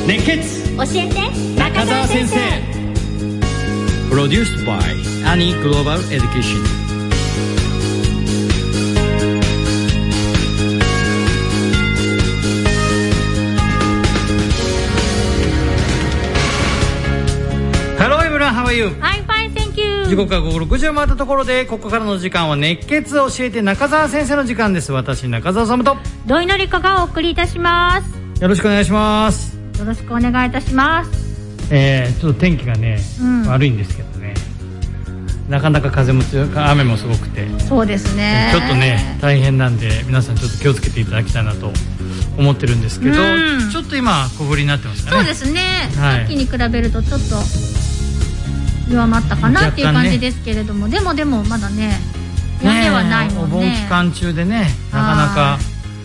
熱血教えて中澤先生。 プロデュース by Annie Global Education。Hello everyone, how are you? I'm fine, thank you. 時刻は午後6時を回ったところで、ここからの時間は熱血教えて中澤先生の時間です。私中澤さんと土井のり子がお送りいたします。 よろしくお願いします。 よろしくお願いいたします。 ちょっと天気がね、悪いんですけどね、なかなか風も強く雨もすごくて、 そうですね、 ちょっとね大変なんで、皆さんちょっと気をつけていただきたいなと思ってるんですけど、ちょっと今小降りになってますかね。 そうですね、 はい、 さっきに比べるとちょっと弱まったかなっていう感じですけれども、でもまだね屋根はないもんね。お盆期間中でね、なかなか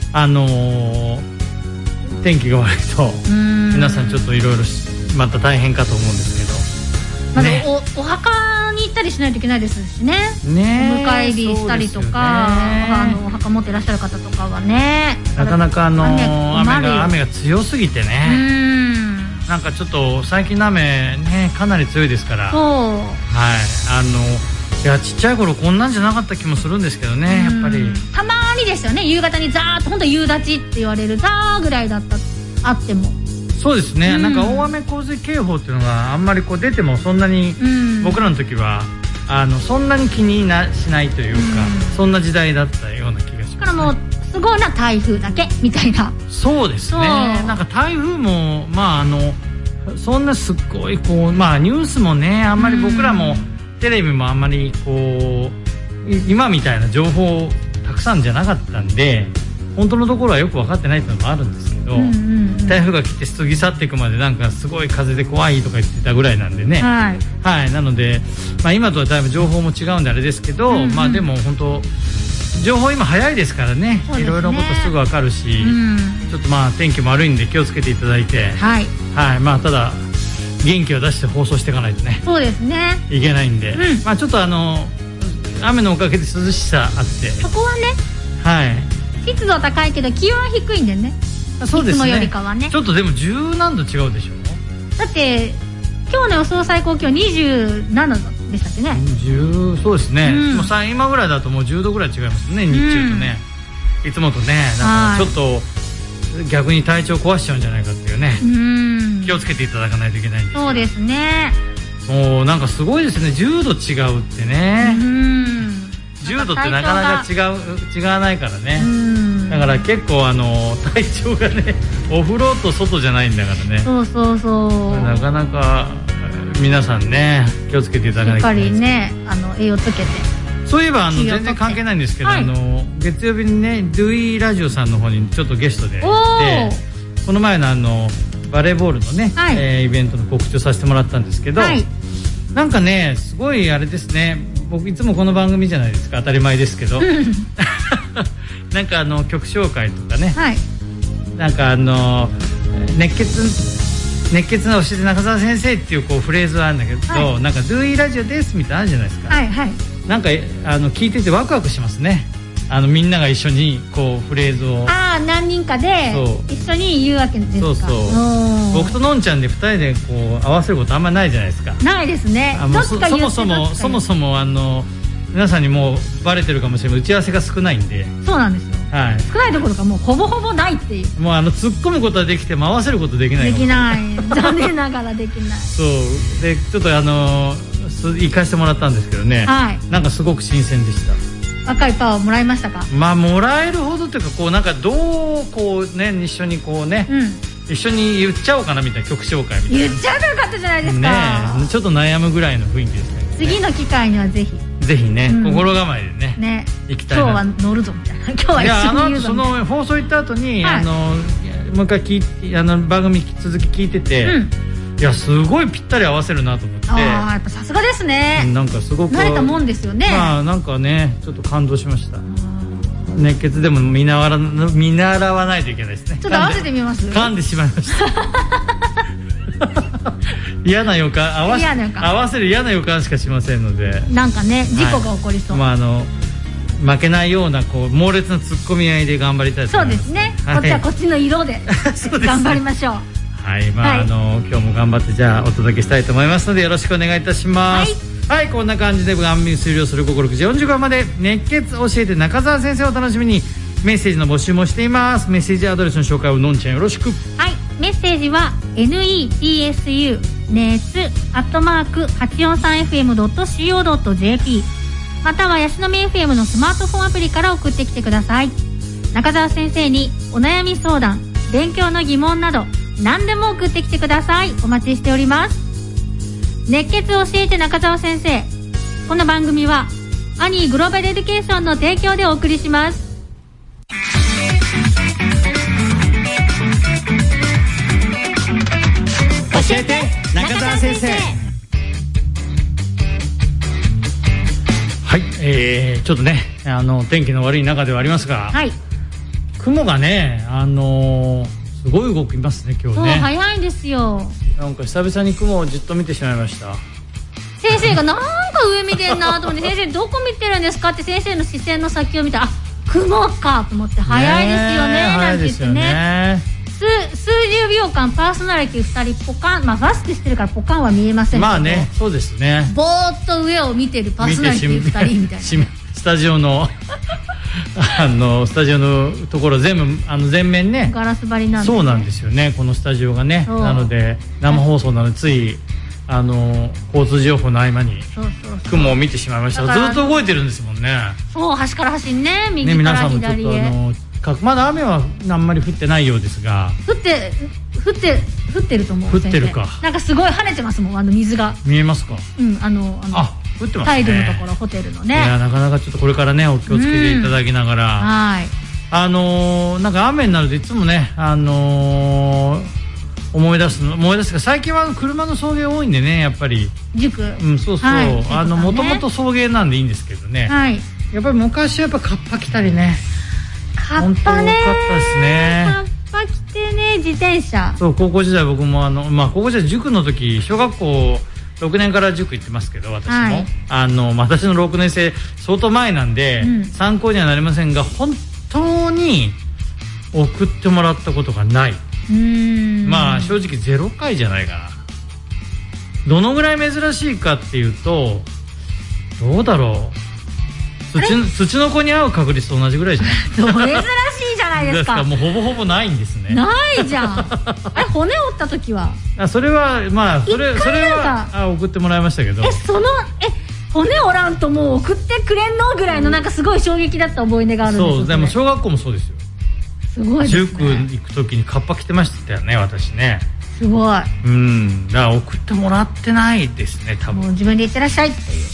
天気が悪いと皆さんちょっといろいろまた大変かと思うんですけど、 まだお墓に行ったりしないといけないですしね。お迎えりしたりとか、お墓持ってらっしゃる方とかはね、 なかなか雨が強すぎてね、なんかちょっと最近の雨ねかなり強いですから、いやちっちゃい頃こんなんじゃなかった気もするんですけどね、やっぱりたまにですよね、夕方にザーッと、本当夕立ちって言われるザーぐらいだったあっても。 そうですね、なんか大雨洪水警報っていうのがあんまりこう出てもそんなに、僕らの時はそんなに気にしないというか、そんな時代だったような気がしますね。 だからもうすごいな台風だけみたいな。 そうですね、なんか台風もそんなすっごいこうニュースもね、あんまり僕らもテレビもあんまりこう今みたいな情報たくさんじゃなかったんで、本当のところはよく分かってないっていうのもあるんですけど、台風が来て過ぎ去っていくまでなんかすごい風で怖いとか言ってたぐらいなんでね、なので、今とはだいぶ情報も違うんであれですけど、でも本当情報今早いですからね、いろいろなことすぐ分かるし、ちょっと天気も悪いんで気をつけていただいて、ただ元気を出して放送していかないとね、 そうですね、 いけないんで、ちょっと雨のおかげで涼しさあって、 そこはね、湿度高いけど気温は低いんでね、 そうですね、 いつもよりかはね。 ちょっとでも10何度違うでしょ。 だって今日の予想最高気温27度でしたっけね。 そうですね、もう今ぐらいだともう10度ぐらい違いますね、日中とね、いつもとね、なんかちょっと逆に体調壊しちゃうんじゃないかっていうね、気をつけていただかないといけないんです。そうですね、もうなんかすごいですね、10度違うってね、10度ってなかなか違わないからね、だから結構体調がね、お風呂と外じゃないんだからね、なかなか皆さんね気をつけていただかないといけないです。しっかりね栄養つけて。そういえば全然関係ないんですけど、月曜日にねドゥイラジオさんの方にちょっとゲストで行って、この前のバレーボールのね、イベントの告知をさせてもらったんですけど、なんかねすごいあれですね、僕いつもこの番組じゃないですか、当たり前ですけどなんか曲紹介とかね、なんか熱血の教えて中澤先生っていうフレーズはあるんだけど、なんかドゥイラジオですみたいなのあるじゃないですか、なんか聞いててワクワクしますね、みんなが一緒にフレーズを何人かで一緒に言うわけですか。僕とのんちゃんで2人で合わせることあんまりないじゃないですか。ないですね。そもそも皆さんにもうバレてるかもしれない、打ち合わせが少ないんで。そうなんですよ、少ないどころかもうほぼほぼないっていう。もう突っ込むことはできても合わせることできない。できない、残念ながらできないそうで、ちょっと行かせてもらったんですけどね、なんかすごく新鮮でした。若いパワーをもらいましたか。もらえるほどというか、なんかどう一緒に一緒に言っちゃおうかなみたいな、曲紹介みたいな。言っちゃえばよかったじゃないですかね。ちょっと悩むぐらいの雰囲気ですね。次の機会にはぜひね、心構えでね行きたいな。今日は乗るぞみたいな、今日は一緒に言うぞみたいな。その放送行った後にもう一回番組続き聞いてて、いやすごいぴったり合わせるなと思って。やっぱさすがですね。なんかすごく慣れたもんですよね。なんかねちょっと感動しました。熱血でも見習わないといけないですね。ちょっと合わせてみます。噛んでしまいました嫌な予感、合わせる嫌な予感しかしませんので、なんかね事故が起こりそう。負けないような猛烈な突っ込み合いで頑張りたいと思います。そうですね、こっちはこっちの色で頑張りましょう。 はい、まあ、今日も頑張ってじゃあお届けしたいと思いますのでよろしくお願いいたします。はい、こんな感じで番組終了する午後6時45分まで熱血教えて中澤先生を楽しみにメッセージの募集もしています。メッセージアドレスの紹介をのんちゃんよろしく。 はい、メッセージは netsu 熱@843fm.co.jp またはヤシの実 FM のスマートフォンアプリから送ってきてください。中澤先生にお悩み相談、勉強の疑問など何でも送ってきてください。お待ちしております。熱血教えて中澤先生、この番組はアニーグローバルエデュケーションの提供でお送りします。 教えて中澤先生。はい、ちょっとね天気の悪い中ではありますが、はい、雲がねすごい動きますね今日ね。 そう早いんですよ。 なんか久々に雲をじっと見てしまいました。 先生がなんか上見てんなと思って先生どこ見てるんですかって先生の視線の先を見たら、あ、雲かと思って、早いですよねなんて言ってね。数十秒間パーソナリティ2人ポカン、まあマスクしてるからポカンは見えませんけど、 まあね、そうですね、 ぼーっと上を見てるパーソナリティ2人みたいなスタジオのスタジオのところ全部全面ねガラス張りなんで、ね、 そうなんですよね、このスタジオがね。なので生放送なのでつい交通情報の合間に雲を見てしまいましたが、ずっと動いてるんですもんね。 そう、端から端にね、右から左へ、ね、皆さんもちょっとまだ雨はあんまり降ってないようですが、 降ってると思う。 降ってるか。 なんかすごい跳ねてますもん、水が見えますか。 降ってますね、タイルのところ、ホテルのね。 いや、なかなかちょっとこれからねお気をつけていただきながら、はい、なんか雨になるといつもね思い出すが、最近は車の送迎多いんでね、やっぱり塾、 そうそう、もともと送迎なんでいいんですけどね、はい、やっぱり昔はやっぱカッパ来たりね、 カッパね、 本当多かったですね。 カッパ来てね、自転車。 そう、高校時代僕も高校時代塾の時、小学校6年から塾行ってますけど、私も、はい、私の6年生相当前なんで、参考にはなりませんが、本当に送ってもらったことがない。まあ正直0回じゃないかな。どのぐらい珍しいかっていうと、どうだろう、土の子に会う確率と同じぐらいじゃない珍しいじゃないですか。 もうほぼほぼないんですね。 ないじゃん。骨折った時はそれはそれは送ってもらいましたけど、 骨折らんともう送ってくれんのぐらいのなんかすごい衝撃だった思い出があるんですよ。 そう、でも小学校もそうですよ。 すごいですね。 塾行く時にカッパ着てましたよね、私ね。 すごい。 だから送ってもらってないですね、多分。 もう自分で行ってらっしゃいっていう。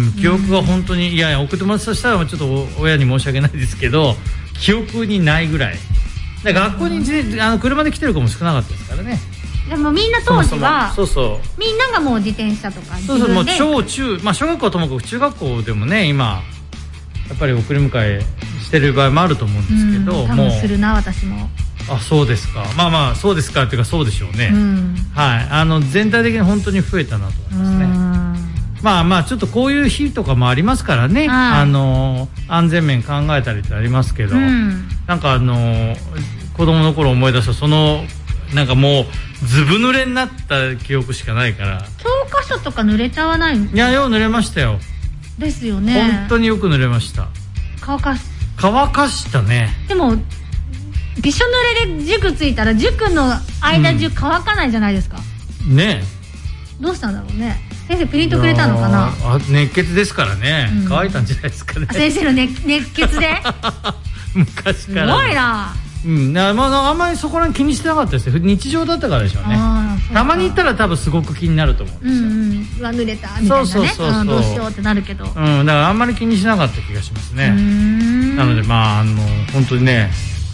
記憶が本当に、いや送ってもらったとしたらちょっと親に申し訳ないですけど、記憶にないぐらい。学校に車で来てる子も少なかったですからね。 でもみんな当時はそうみんながもう自転車とか自分で、 もう小中、小学校ともかく中学校でもね、今やっぱり送り迎えしてる場合もあると思うんですけど、 多分するな、私も。 そうですか。そうですかっていうか、そうでしょうね。はい、全体的に本当に増えたなと思いますね。ちょっとこういう日とかもありますからね、安全面考えたりってありますけど、なんか子供の頃思い出すと、なんかもうずぶ濡れになった記憶しかないから。 教科書とか濡れちゃわないの？ いや、よう濡れましたよ。 ですよね。 本当によく濡れました。乾かしたね。 でもびしょ濡れで塾着いたら塾の間中乾かないじゃないですか。 ねえ、どうしたんだろうね。先生プリントくれたのかな。 熱血ですからね、乾いたんじゃないですかね。 先生の熱血で昔から。 すごいな。 あんまりそこら辺気にしてなかったですよ。日常だったからでしょうね。たまに行ったら多分すごく気になると思うんですよ。 濡れたみたいなね。どうしようってなるけど。だからあんまり気にしなかった気がしますね。なので本当にね、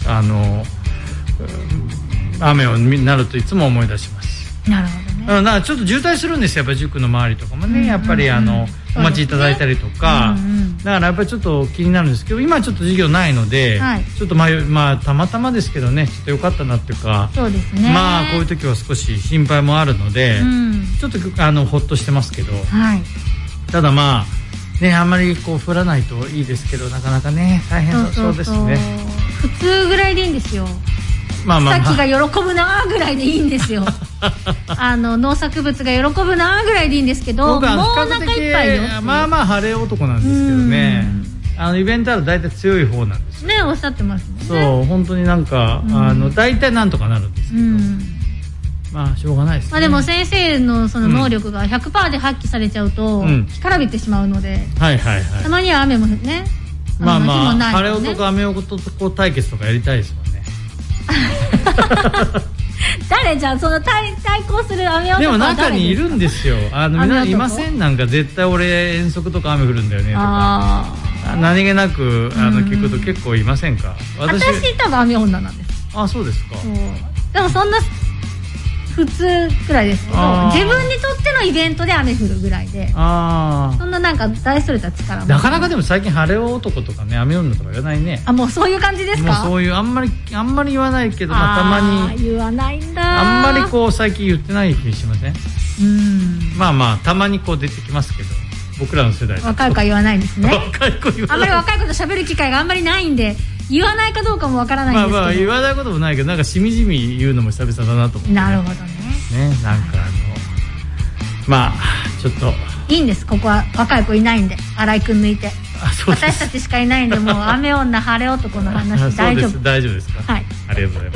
雨になるといつも思い出します。 なるほどね。 だからちょっと渋滞するんですよ、やっぱり塾の周りとかもね、やっぱりお待ちいただいたりとか、だからやっぱりちょっと気になるんですけど、今はちょっと授業ないので、ちょっとたまたまですけどね、ちょっと良かったなっていうか、 そうですね。 こういう時は少し心配もあるので、ちょっとほっとしてますけど、ただあんまり降らないといいですけど、なかなかね大変そうですね。 普通ぐらいでいいんですよ。 草木が喜ぶなぐらいでいいんですよ農作物が喜ぶなぐらいでいいんですけど、 僕は比較的まあまあ晴れ男なんですけどね、イベントは大体強い方なんですよね、おっしゃってますもんね。 そう本当になんか大体なんとかなるんですけど、まあしょうがないですね。 まあでも先生のその能力が 100% で発揮されちゃうと干からびてしまうので、たまには雨もね、 まあまあ晴れ男雨男対決とかやりたいですもんね誰じゃあその対抗する雨男は誰ですか？ でも中にいるんですよ。皆いません？なんか絶対俺遠足とか雨降るんだよねとか何気なく聞くと結構いませんか？ 私多分雨女なんです。 あ、そうですか。 でもそんな普通くらいですけど、自分にとってのイベントで雨降るぐらいで、そんななんか大それた力もなかなか。でも最近晴れ男とかね雨女とか言わないね。 もうそういう感じですか？ もうそういうあんまり言わないけど、たまに言わないんだ。 あんまりこう最近言ってない気しません？まあまあたまにこう出てきますけど、僕らの世代若い子は言わないんですね。 若い子言わない。 あんまり若い子と喋る機会があんまりないんで言わないかどうかもわからないんですけど、 まあ言わないこともないけど、なんかしみじみ言うのも久々だなと思って、 なるほどね。 なんかまあちょっといいんです。ここは若い子いないんで、新井くん抜いて私たちしかいないんで、もう雨女晴れ男の話大丈夫。 大丈夫ですか？ はい、 ありがとうございます。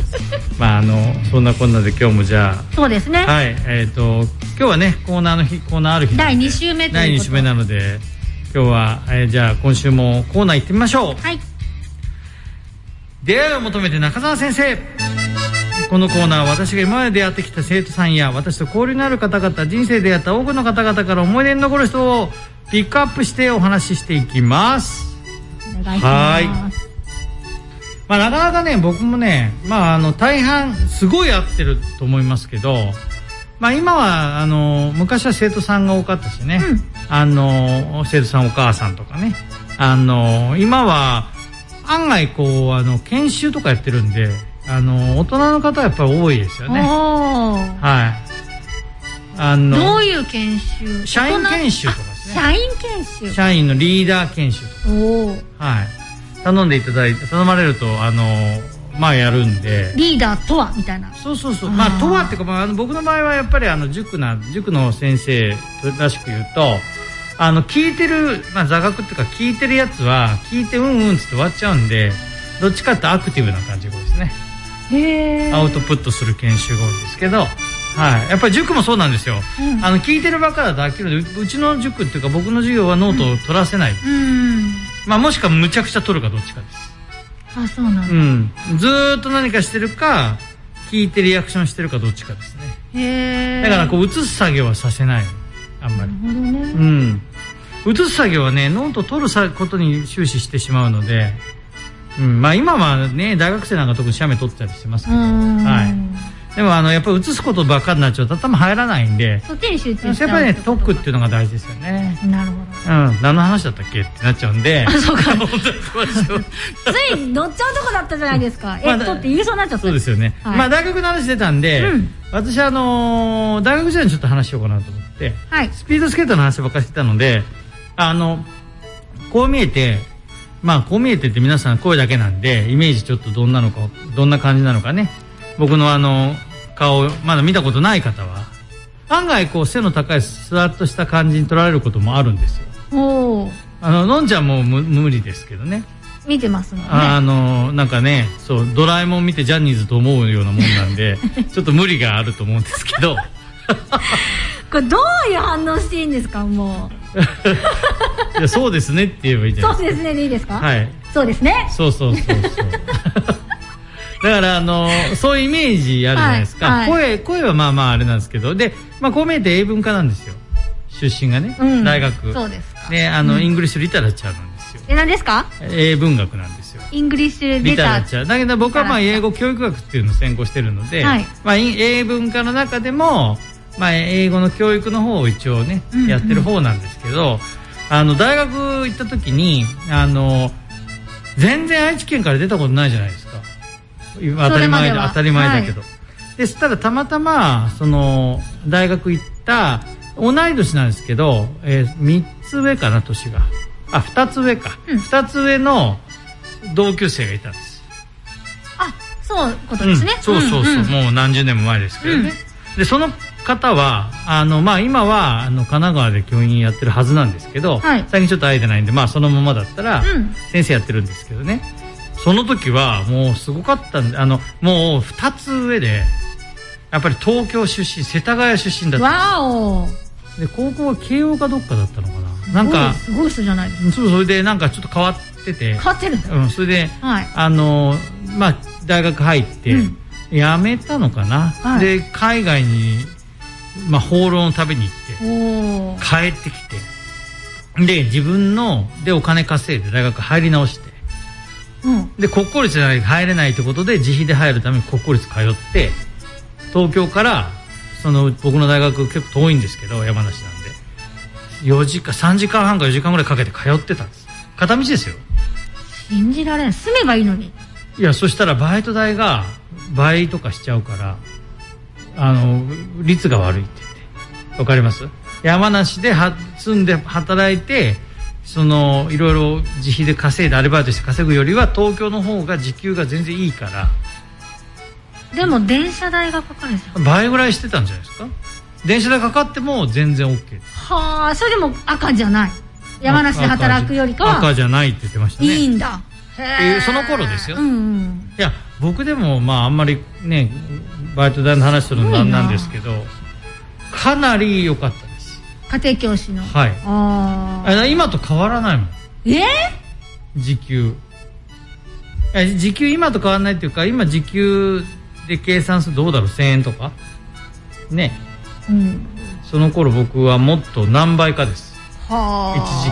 まあそんなこんなで今日もじゃあ、 そうですね、 はい、今日はねコーナーある日第2週目ということで、 第2週目なので今日は、じゃあ今週もコーナー行ってみましょう。 はい。 出会いを求めて中澤先生。このコーナーは私が今まで出会ってきた生徒さんや私と交流のある方々、人生で出会った多くの方々から思い出に残る人をピックアップしてお話ししていきます。 お願いします。 なかなかね僕もね、大半すごい合ってると思いますけど、今は昔は生徒さんが多かったしね、生徒さんお母さんとかね、今は案外こう研修とかやってるんで、大人の方はやっぱり多いですよね。はい。 どういう研修？ 社員研修とかですね。 社員研修。 社員のリーダー研修とか。はい。頼んでいただいて、頼まれるとやるんで。 リーダーとはみたいな。 そう。とはっていうか、僕の場合はやっぱり塾の先生らしく言うと、聞いてる座学っていうか聞いてるやつは聞いてうんつって終わっちゃうんで、どっちかってアクティブな感じが多いですね。アウトプットする研修が多いんですけど、はい、やっぱり塾もそうなんですよ。聞いてるばっかだと飽きるので、うちの塾っていうか僕の授業はノートを取らせない。もしくはむちゃくちゃ取るかどっちかです。 そうなんだ。ずーっと何かしてるか聞いてリアクションしてるかどっちかですね。だからこう写す作業はさせない、あんまり。なるほどね。写す作業はねノートを取ることに終始してしまうので、今はね大学生なんか特に写メ撮ったりしてますけど、でもやっぱり写すことばっかりになっちゃうと頭入らないんで、 そっちに集中しちゃう。 やっぱりね解くっていうのが大事ですよね。 なるほど。 何の話だったっけってなっちゃうんで。 そうか。つい乗っちゃうとこだったじゃないですか。って言いそうになっちゃった。 そうですよね。大学の話出たんで、私大学時代にちょっと話しようかなと思って、スピードスケートの話ばっかりしてたので、こう見えてって皆さん声だけなんでイメージちょっとどんな感じなのかね、僕の顔まだ見たことない方は案外こう背の高いスワッとした感じに取られることもあるんですよ。のんちゃんも無理ですけどね。 見てますもんね。 なんかね、そうドラえもん見てジャニーズと思うようなもんなんでちょっと無理があると思うんですけどこれどういう反応していいんですか？もういやそうですねって言えばいいじゃないですか。 そうですねでいいですか？ はい。 そうですね。 そうだからそういうイメージあるじゃないですか。声はあれなんですけど、でこう見えて英文科なんですよ、出身がね、大学。 そうですか。 でイングリッシュリタラチャーなんですよ。 何ですか？ 英文学なんですよ。 イングリッシュリタラチャー。 だけど僕は英語教育学っていうのを専攻してるので、英文科の中でも英語の教育の方を一応ねやってる方なんですけど、大学行った時に全然愛知県から出たことないじゃないですか。当たり前だけど、でそしたらたまたま大学行った同い年なんですけど、3つ上かな、年が2つ上か、2つ上の同級生がいたんです。 そういうことですね。 そう、もう何十年も前ですけどね。でその方は今は神奈川で教員やってるはずなんですけど、最近ちょっと会えてないんで、そのままだったら先生やってるんですけどね。その時はもうすごかったんで、もう2つ上でやっぱり東京出身、世田谷出身だったんです。 わお。 で高校は慶応かどっかだったのかな。なんかすごい人じゃないですか。 それでなんかちょっと変わってて。 変わってるんだ。 それで、大学入って、辞めたのかな。で海外に放浪の旅に行って帰ってきて、で自分のでお金稼いで大学入り直して、で国公立じゃないと入れないってことで自費で入るために国公立通って、東京から僕の大学結構遠いんですけど山梨なんで3時間半か4時間ぐらいかけて通ってたんです。片道ですよ。 信じられない。住めばいいのに。いや、そしたらバイト代が倍とかしちゃうから率が悪いって言って。わかります？山梨で住んで働いていろいろ自費で稼いでアルバイトして稼ぐよりは東京の方が時給が全然いいから。 でも電車代がかかるんですよ。 倍ぐらいしてたんじゃないですか。電車代かかっても全然 OK です。 はあ、それでも赤じゃない。山梨で働くよりかは赤じゃないって言ってましたね。 いいんだ。 その頃ですよ。いや僕でもあんまりねバイト代の話するのなんですけど、かなり良かったです。 家庭教師の。 今と変わらないもん。時給今と変わらないっていうか、今時給で計算するとどうだろう、1000円とかね。その頃僕はもっと何倍かです。1時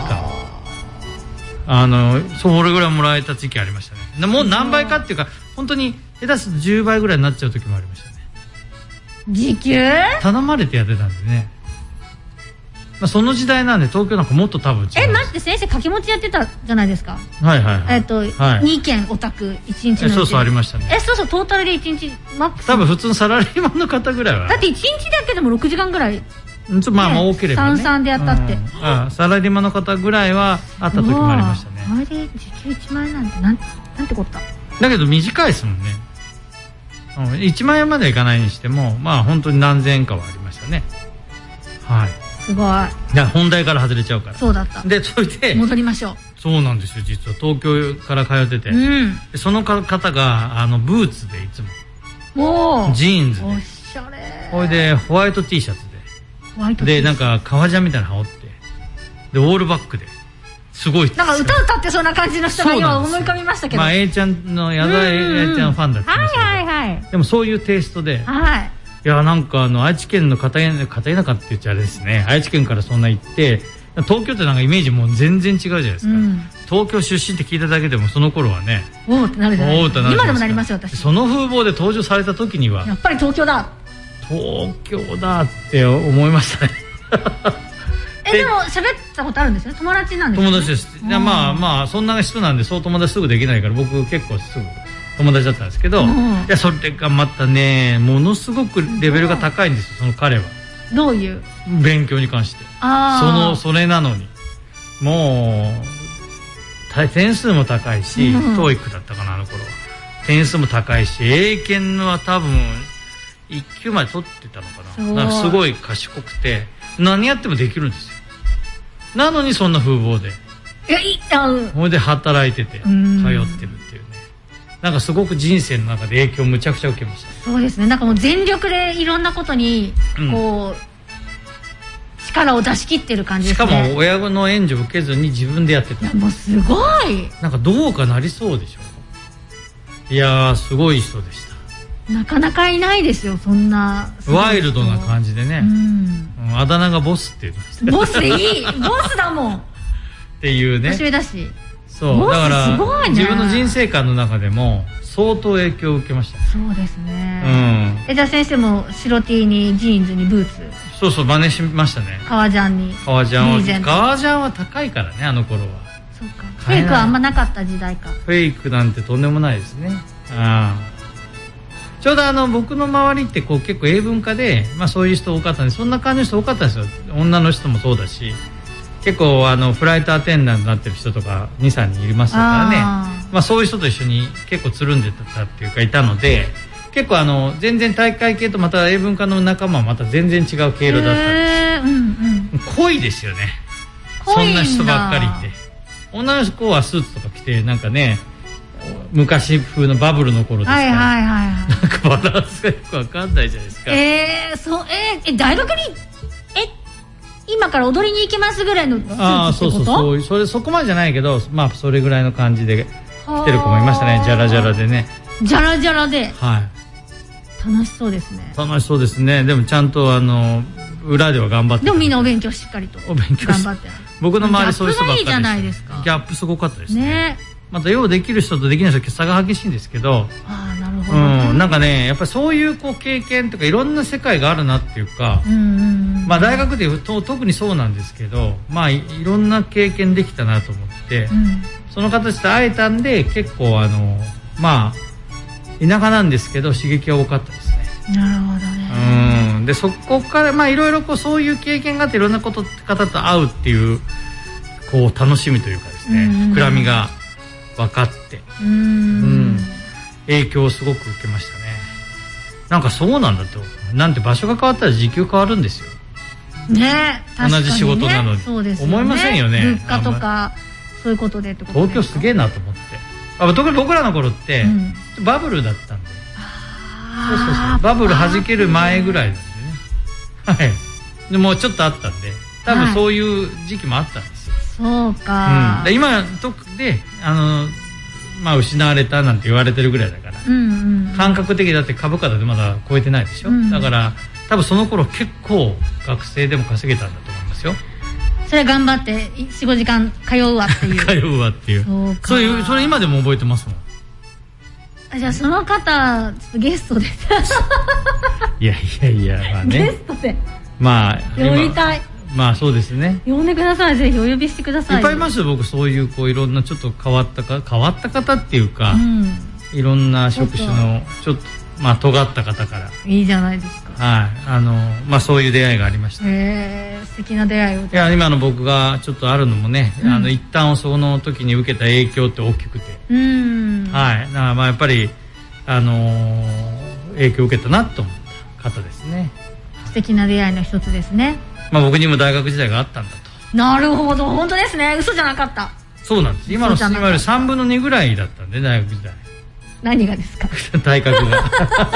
間それぐらいもらえた時期ありましたね。もう何倍かっていうか、本当に下手すると10倍ぐらいになっちゃう時もありましたね。 時給頼まれてやってたんでね。その時代なんで東京なんかもっと多分違う。 待って、先生掛け持ちやってたじゃないですか。2件お宅1日の。 そうありましたね。 そうトータルで1日マックス。 多分普通のサラリーマンの方ぐらいは。 だって1日だけでも6時間ぐらい。 多ければね。 33でやったって。 サラリーマンの方ぐらいはあった時もありましたね。 あれで時給1万円なんてなんてこった。 だけど短いですもんね。1万円まではいかないにしても本当に何千円かはありましたね。 すごい。 本題から外れちゃうから。 そうだった。 でそれで戻りましょう。 そうなんですよ。実は東京から通ってて、その方がブーツでいつもジーンズで、 おしゃれ。 これでホワイト T シャツでなんか革ジャンみたいなの羽織って、でオールバックですごい。 なんか歌歌ってそうな感じの人が今思い浮かびましたけど。 A ちゃんの矢沢 A ちゃんファンだって言ってましたけど、でもそういうテイストで。いやなんか愛知県の片田舎って言っちゃあれですね。愛知県からそんな行って東京ってなんかイメージもう全然違うじゃないですか。東京出身って聞いただけでもその頃はね、 おーってなるじゃないですか。今でもなりますよ私。 その風貌で登場された時にはやっぱり東京だって思いましたね。 でも喋ったことあるんですよね。友達なんですよね。 友達です。そんな人なんでそう友達すぐできないから、僕結構すぐ友達だったんですけど、それがまたねものすごくレベルが高いんですよ、その彼は。 どういう勉強に関して。それなのにもう点数も高いし、TOEIC だったかな、あの頃は。点数も高いし、英検は多分1級まで取ってたのかな。すごい賢くて何やってもできるんですよ。なのにそんな風貌で、それで働いてて通ってるっていうね。なんかすごく人生の中で影響をむちゃくちゃ受けました。 そうですね。なんかもう全力でいろんなことにこう、力を出し切ってる感じですね。 しかも親の援助を受けずに自分でやってた。 いやもうすごい。 なんかどうかなりそうでしょ。いやーすごい人でした。 なかなかいないですよ、そんなワイルドな感じでね。あだ名がボスって言うんです。 ボスでいい。ボスだもんっていうね。 年上だし。 そうだから自分の人生観の中でも相当影響を受けました。 そうですね。じゃあ先生も白 T にジーンズにブーツ。 そう真似しましたね。 革ジャンに。 革ジャンは高いからね、あの頃は。 そうか。フェイクはあんまなかった時代か。 フェイクなんてとんでもないですね。ちょうど僕の周りって結構英文化で、そういう人多かったんで、そんな感じの人多かったんですよ。女の人もそうだし、結構フライトアテンダントになってる人とか 2,3 人いますからね。 そういう人と一緒に結構つるんでたっていうかいたので、結構全然体育会系とまた英文科の仲間はまた全然違う経路だったんですよ。濃いですよね。そんな人ばっかりいて、女の子はスーツとか着てなんかね、昔風のバブルの頃ですから、なんかバランスがよくわかんないじゃないですか。 大学に今から踊りに行きますぐらいのスーツってこと？ そうそこまでじゃないけど、それぐらいの感じで来てる子もいましたね。ジャラジャラでね。 ジャラジャラで。 はい。 楽しそうですね。 楽しそうですね。でもちゃんと裏では頑張って。 でもみんなお勉強しっかりと頑張って。 僕の周りそういう人ばっかりでした。 ギャップがいいじゃないですか。 ギャップすごかったですね。またようできる人とできない人差が激しいんですけど。 なるほどね。 なんかね、やっぱりそういう経験とかいろんな世界があるなっていうか、大学でいうと特にそうなんですけど、いろんな経験できたなと思って、その形で会えたんで結構田舎なんですけど刺激が多かったですね。 なるほどね。 でそこからいろいろそういう経験があっていろんな方と会うっていう楽しみというかですね、膨らみが分かって、影響をすごく受けましたね。なんかそうなんだと。なんて場所が変わったら時給変わるんですよ。 ね、確かにね。 同じ仕事なのに。 そうですよね。 思いませんよね。 物価とかそういうことでってことですか。 東京すげえなと思って。特に僕らの頃ってバブルだったんで。そうバブル弾ける前ぐらいですよね。はい。でもうちょっとあったんで、多分そういう時期もあったんですよ。 そうか。 今で失われたなんて言われてるぐらいだから、感覚的だって株価だってまだ超えてないでしょ。だから多分その頃結構学生でも稼げたんだと思いますよ。 それ頑張って 4,5 時間通うわっていう通うわっていう。それ今でも覚えてますもん。 じゃあその方ちょっとゲストでいやゲストで呼びたい。 そうですね。 呼んでください。ぜひお呼びしてください。 いっぱいいますよ。僕そういういろんなちょっと変わった方っていうか、いろんな職種のちょっと尖った方から。 いいじゃないですか。 はい。そういう出会いがありました。 素敵な出会いを。 いや今の僕がちょっとあるのもね、一旦その時に受けた影響って大きくて。はい。だからやっぱり影響を受けたなと思った方ですね。 素敵な出会いの一つですね。 僕にも大学時代があったんだと。 なるほど、本当ですね。嘘じゃなかった。 そうなんです。今より3分の2ぐらいだったんで、大学時代。 何がですか？ 体格が。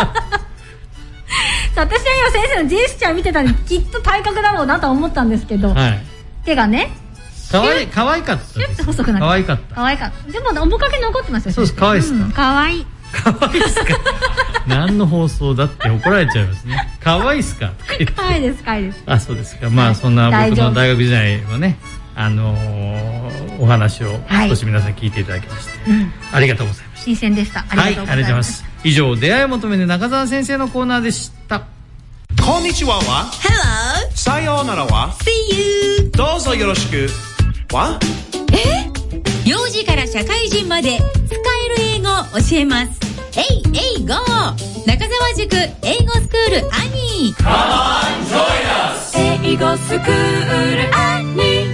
私は今先生のジェスチャー見てたんで、きっと体格だろうなと思ったんですけど、手がね、 可愛かったです。 シュッと細くなって。 可愛かった。 でも面影残ってますよ。 そうです。可愛いですか？ 可愛い。 可愛いですか？何の放送だって怒られちゃいますね。可愛いですか？ 可愛いです。 あ、そうですか。そんな僕の大学時代はね、お話を少し皆さん聞いていただきまして、ありがとうございました。 新鮮でした。ありがとうございます。 以上、出会いを求めて中澤先生のコーナーでした。 こんにちはは Hello。 さようならは See you。 どうぞよろしくは幼児から社会人まで使える英語を教えます。英語中澤塾英語スクールアニー。 Come on, join us。 英語スクールアニー。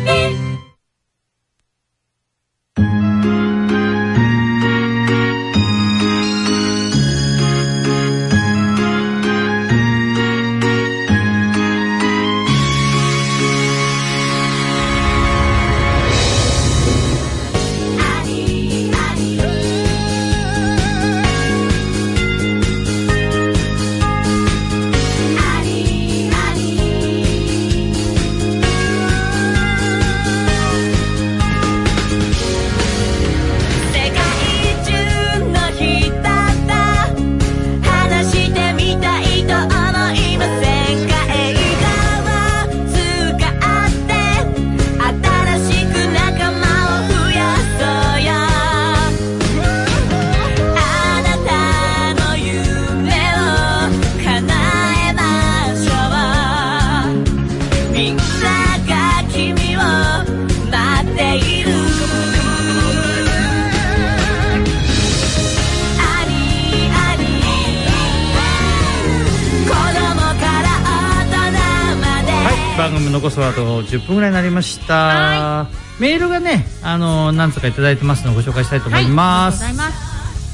番組残すはあと10分ぐらいになりました。 メールがね何つかいただいてますのをご紹介したいと思います。 ありがとうございます。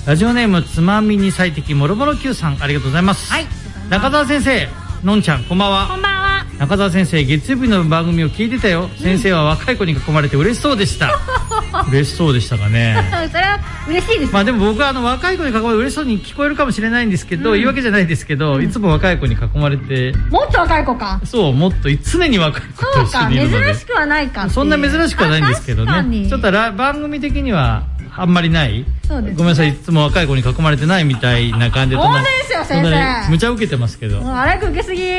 ラジオネームつまみに最適もろもろ Q さん、ありがとうございます。中澤先生、のんちゃん、こんばんは。 こんばんは。 中澤先生、月曜日の番組を聞いてたよ。先生は若い子に囲まれて嬉しそうでした。嬉しそうでしたかね。 それは嬉しいです。 でも僕は若い子に囲まれて嬉しそうに聞こえるかもしれないんですけど、言い訳じゃないですけど、いつも若い子に囲まれて、 もっと若い子か。 そう、もっと常に若い子と一緒にいるので。 珍しくはないか。 そんな珍しくはないんですけどね。ちょっと番組的にはあんまりない。ごめんなさい、いつも若い子に囲まれてないみたいな感じで。 そうですよ、先生。 無茶受けてますけど。 あれ受けすぎ。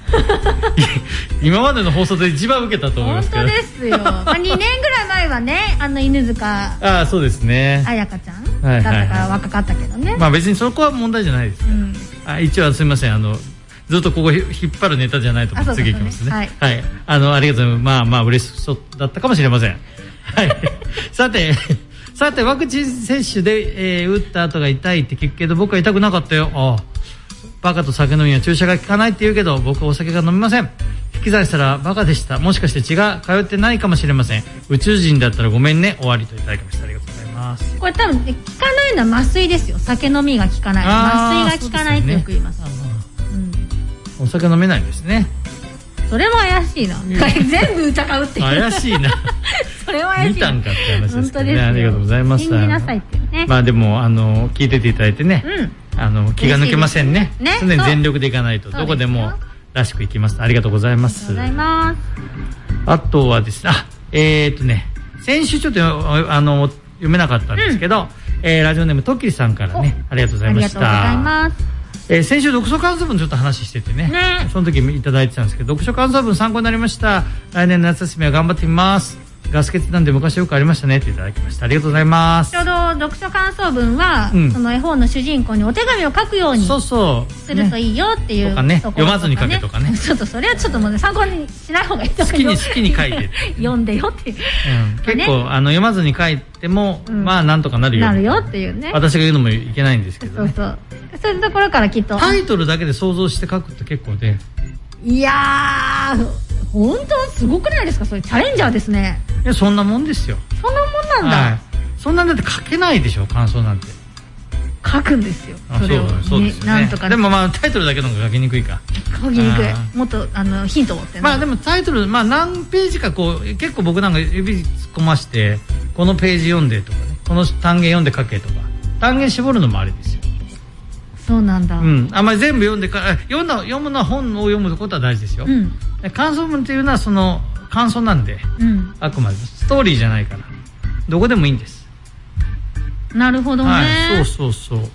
今までの放送で一番受けたと思いますけど。 本当ですよ。2年ぐらい前はね、犬塚そうですね、 彩香ちゃんだったから若かったけどね。 別にそこは問題じゃないですから。一応すみません、ずっとここ引っ張るネタじゃないと次いきますね。はい、ありがとうございます。嬉しそうだったかもしれません。はい。さてワクチン接種で、打った後が痛いって聞くけど、僕は痛くなかったよ。バカと酒飲みは注射が効かないって言うけど、僕はお酒が飲みません。引き算したらバカでした。もしかして血が通ってないかもしれません。宇宙人だったらごめんね。終わりといただきました。ありがとうございます。 これ多分効かないのは麻酔ですよ。酒飲みが効かない。麻酔が効かないってよく言います。 お酒飲めないんですね。 それも怪しいな。全部疑うっていう。 怪しいな。 それは怪しい。 見たんかって話ですけどね。 本当ですよ。 ありがとうございます。 信じなさいってね。 でも聞いてていただいてね。気が抜けませんね。常に全力でいかないとどこでもらしくいきます。ありがとうございます。あとはですね、先週ちょっと読めなかったんですけど、ラジオネームとっきりさんからね、ありがとうございました。 ありがとうございます。 先週読書感想文ちょっと話しててね、その時いただいてたんですけど、読書感想文参考になりました。来年の夏休みは頑張ってみます。ガス欠なんで昔よくありましたねっていただきました。ありがとうございます。 ちょうど読書感想文は、その絵本の主人公にお手紙を書くようにするといいよっていう、 読まずに書けとかね。 ちょっとそれはちょっともう参考にしない方がいいと思う。 好きに書いて読んでよっていう、 結構読まずに書いてもなんとかなるよっていうね。 私が言うのもいけないんですけどね。 そういうところからきっとタイトルだけで想像して書くと結構ね。 いやー本当すごくないですか。それチャレンジャーですね。 そんなもんですよ。 そんなもんなんだ。 そんなんだって書けないでしょ、感想なんて。 書くんですよ。それをそうですよね。でもタイトルだけの方が書きにくいか。 書きにくい。もっとヒントを持ってでもタイトル何ページか結構僕なんか指突っ込ましてこのページ読んでとかね、この単元読んで書けとか単元絞るのもありですよ。 そうなんだ。 あんまり全部読んでから読むのは本を読むことは大事ですよ。感想文っていうのはその感想なんで、あくまでストーリーじゃないからどこでもいいんです。 なるほどね。 そう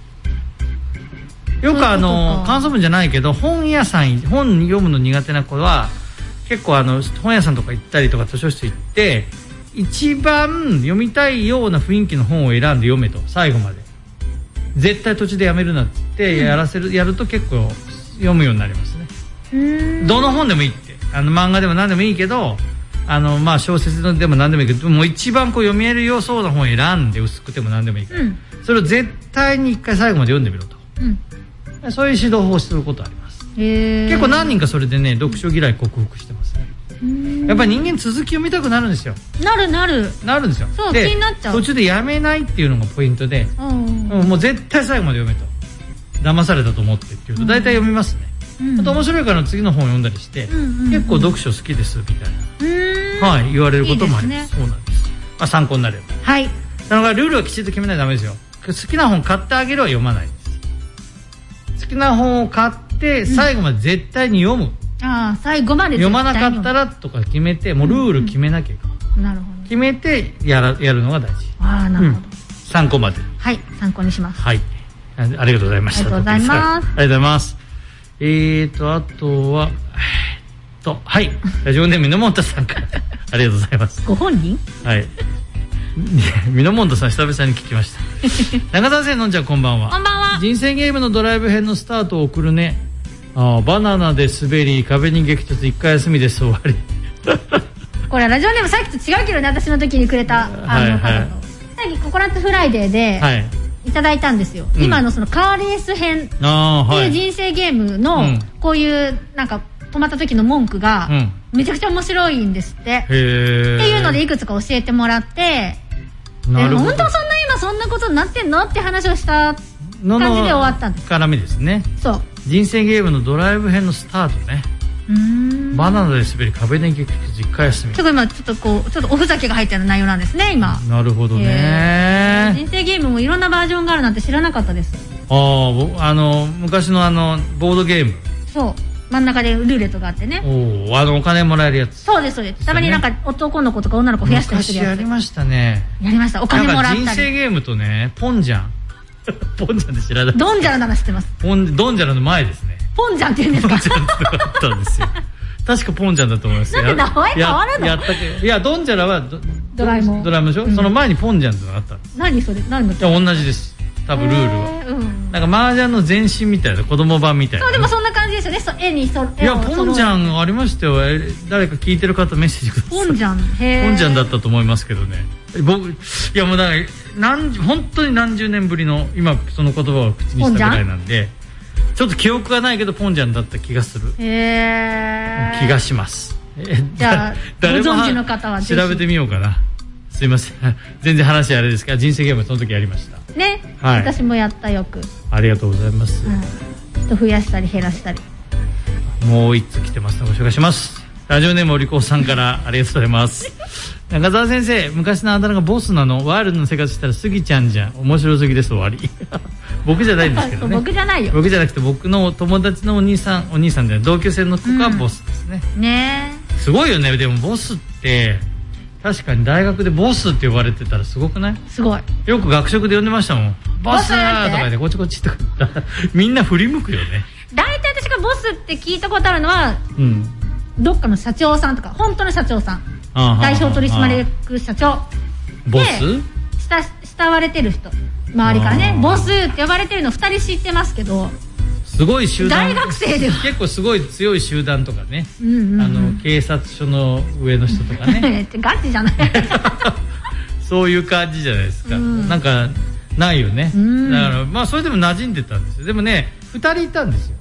よく感想文じゃないけど本読むの苦手な子は結構本屋さんとか行ったりとか図書室行って一番読みたいような雰囲気の本を選んで読めと、最後まで絶対途中でやめるなってやると結構読むようになりますね。どの本でもいいって漫画でも何でもいいけど小説でも何でもいいけど、もう一番読みやすそうな本を選んで薄くても何でもいいから、それを絶対に一回最後まで読んでみろと、そういう指導法をすることあります。結構何人かそれでね読書嫌い克服してますね。やっぱり人間続き読みたくなるんですよ。なるんですよ。 そう、気になっちゃう。 途中でやめないっていうのがポイントで、もう絶対最後まで読めと、騙されたと思ってっていうと大体読みますね。あと面白いから次の本を読んだりして、結構読書好きですみたいな言われることもあります。そうなんです。参考になれば。だからルールはきちんと決めないとダメですよ。好きな本買ってあげるは読まないです。好きな本を買って最後まで絶対に読む。 最後まで読まなかったらとか決めて、もうルール決めなきゃいけない。決めてやるのが大事。 なるほど。 参考まで。 参考にします。 ありがとうございました。 ありがとうございます。 ありがとうございます。あとはラジオネームのもんたさんからありがとうございます。 ご本人？ みのもんたさん久々に聞きました。中澤先生、のんちゃんこんばんは。 こんばんは。 人生ゲームのドライブ編のスタートを送るね。バナナで滑り壁に激突、1回休みです終わりこれラジオネームさっきと違うけどね、私の時にくれた方とさっきココナッツフライデーでいただいたんですよ。今のそのカーレース編っていう人生ゲームのこういうなんか止まった時の文句がめちゃくちゃ面白いんですって、っていうのでいくつか教えてもらって、本当そんな今そんなことになってんのって話をした感じで終わったんです。 絡みですね。そう、人生ゲームのドライブ編のスタートね。バナナで滑り壁で激突実家休み。ちょっと今ちょっとおふざけが入ったような内容なんですね今。なるほどね。 人生ゲームもいろんなバージョンがあるなんて知らなかったです。 昔のボードゲーム。そう、 真ん中でルーレットがあってね。 お金もらえるやつ。 そうですそうです。たまになんか男の子とか女の子増やしてるやつ。 昔やりましたね。 やりました。お金もらったり。 人生ゲームとね、ポンジャンポンジャンで知らない。 ドンジャラなら知ってます。 ドンジャラの前ですね。 ポンジャンって言うんですか。 ポンジャンってあったんですよ。確かポンジャンだと思います。 なんで名前変わるの？ やったけど、いやドンジャラはドラえもんでしょ。その前にポンジャンってのがあった。 何それ？何の？ 同じです。多分ルールは。なんか麻雀の前身みたいな子供版みたいな。 そうでもそんな感じですよね。絵にそいやポンジャンありましたよ。誰か聞いてる方メッセージください。 ポンジャンポンジャンだったと思いますけどね。僕いやもうだから本当に何十年ぶりの今その言葉を口にしたぐらいなんで。ちょっと記憶がないけどポンジャンだった気がする。気がします。 じゃあご存知の方は調べてみようかな。すいません。全然話あれですけど人生ゲームその時やりました。 ね。はい、私もやったよく。 ありがとうございます。 人増やしたり減らしたり。 もう一つ来てますのでご紹介します。ラジオネームお利口さんからありがとうございます。中澤先生、昔のあだ名がボスなの。ワールドの生活したらスギちゃんじゃん。面白すぎです。終わり。僕じゃないんですけどね。 僕じゃないよ。 僕じゃなくて僕の友達のお兄さんで同級生の子がボスですね。 ねえ。すごいよね。でもボスって確かに大学でボスって呼ばれてたらすごくない？ すごい。 よく学食で呼んでましたもん。ボスとか言ってこっちこっちとかみんな振り向くよね。 大体私がボスって聞いたことあるのは、どっかの社長さんとか本当の社長さん。代表取締役社長ボス慕われてる人周りからねボスって呼ばれてるの2人知ってますけどすごい集団大学生では結構すごい強い集団とかね警察署の上の人とかねガチじゃないそういう感じじゃないですかなんかないよねだからまあそれでも馴染んでたんですよでもね2人いたんですよ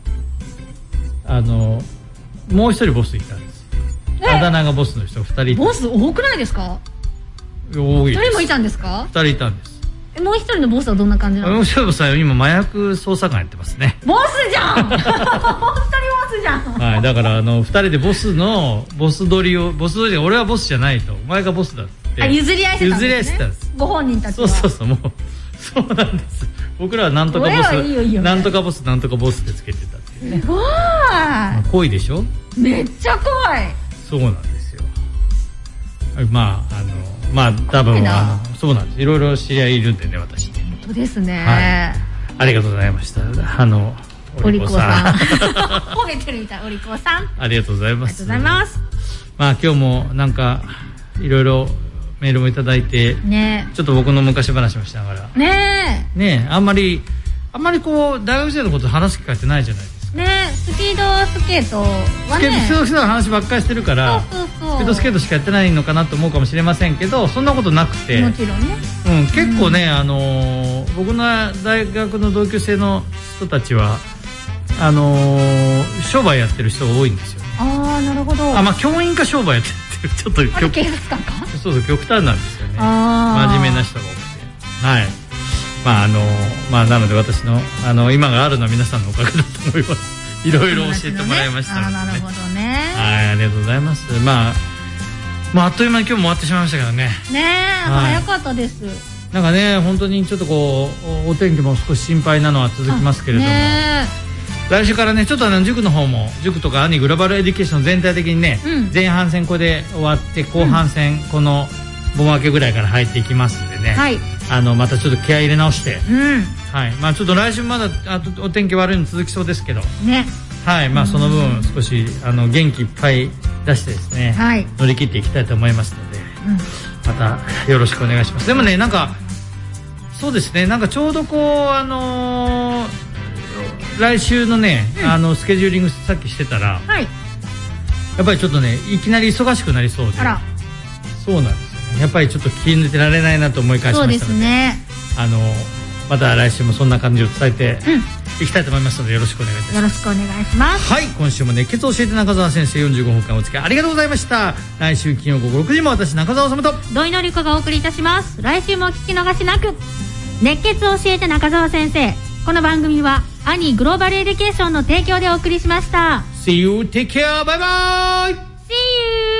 もう一人ボスいたんですあだ名がボスの人2人いたボス多くないですか多いです 1人もいたんですか 2人いたんですもう一人のボスはどんな感じなのもう一人のボスは今麻薬捜査官やってますねボスじゃん本当にボスじゃんはいだから2人でボス取りが俺はボスじゃないとお前がボスだって譲り合いしてたんですねご本人たちはそうもうそうなんです僕らはなんとかボスなんとかボスなんとかボスってつけてたっていうねすごい濃いでしょめっちゃ怖いそうなんですよまあ多分そうなんですいろいろ知り合いいるんでね私ね本当ですね、 はい、ありがとうございましたお利口さん褒めてるみたいお利口さんありがとうございますありがとうございますまあ今日もなんかいろいろメールもいただいて、ね、ちょっと僕の昔話もしながらねあんまりこう大学生のこと話す機会ってないじゃないですかねスピードスケートはねスピードスケートの話ばっかりしてるからスピードスケートしかやってないのかなと思うかもしれませんけどそんなことなくてもちろんね、 結構ね、僕の大学の同級生の人たちは商売やってる人が多いんですよああなるほどまあ教員か商売やってるちょっと警察官かそう極端なんですよね真面目な人が多くてはいまあなので私の今があるのは皆さんのおかげだと思いますいろいろ教えてもらいましたので、 なるほどねはいありがとうございますまああっという間に今日も終わってしまいましたからね早かったですなんかね本当にちょっとこうお天気も少し心配なのは続きますけれども来週からねちょっと塾の方も塾とか兄グローバルエデュケーション全体的にね、前半戦これで終わって後半戦この盆明けぐらいから入っていきますんでね、またちょっと気合い入れ直して、まあちょっと来週まだお天気悪いの続きそうですけどねまあその分少し元気いっぱい出してですね、乗り切っていきたいと思いますので、またよろしくお願いしますでもねなんかそうですねなんかちょうどこう来週のね、スケジューリングさっきしてたら、やっぱりちょっとねいきなり忙しくなりそうでそうなんですよねやっぱりちょっと気抜いてられないなと思い返しましたのでそうですねまた来週もそんな感じを伝えていきたいと思いますのでよろしくお願いいたします。 よろしくお願いします。 はい、今週も熱血を教えて中澤先生45分間お付き合いありがとうございました。来週金曜午後6時も私中澤治と土井のり子がお送りいたします。来週もお聞き逃しなく。熱血を教えて中澤先生、この番組はアニーグローバルエデュケーションの提供でお送りしました。 See you, take care, bye bye. See you.